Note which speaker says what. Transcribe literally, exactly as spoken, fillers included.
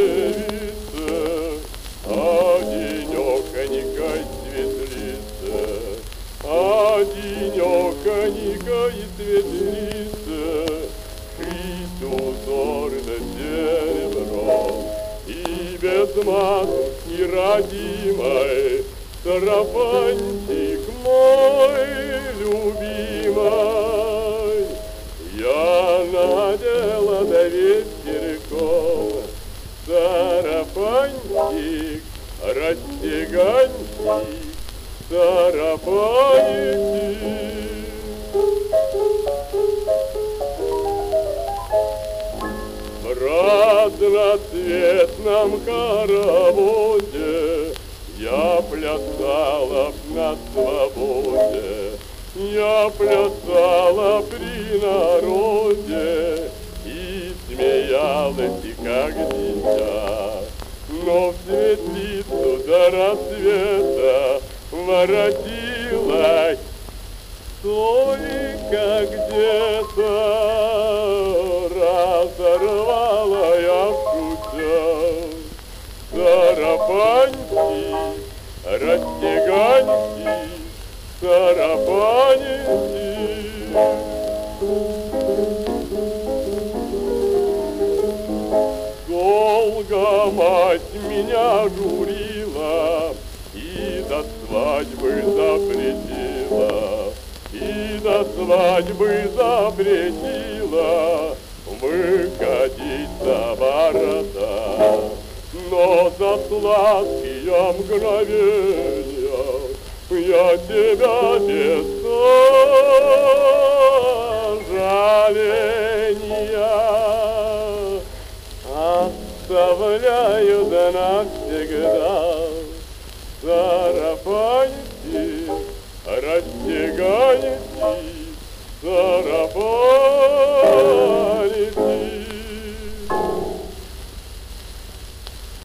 Speaker 1: девица, а денек-ника и светлица, а денек-ника и светлица, шить узорно серебром, и без матушки родимой сарафанчик мой любимый. Я надела до вечерком сарафанчик, расстеганчик, сарафанчик. В разноцветном хороводе я плясала на свободе, я плясала при народе и смеялась, и как дитя. Но в светлицу до рассвета воротилась только где-то. Разорвала я шутя сарафанчик, расстеганчик, сарафанчик. Долго мать меня журила и до свадьбы запретила, и до свадьбы запретила выходить за ворота. Но за сладкие мгновения я тебя без сожаления оставляю да навсегда. Сарафанчик, расстеганчик,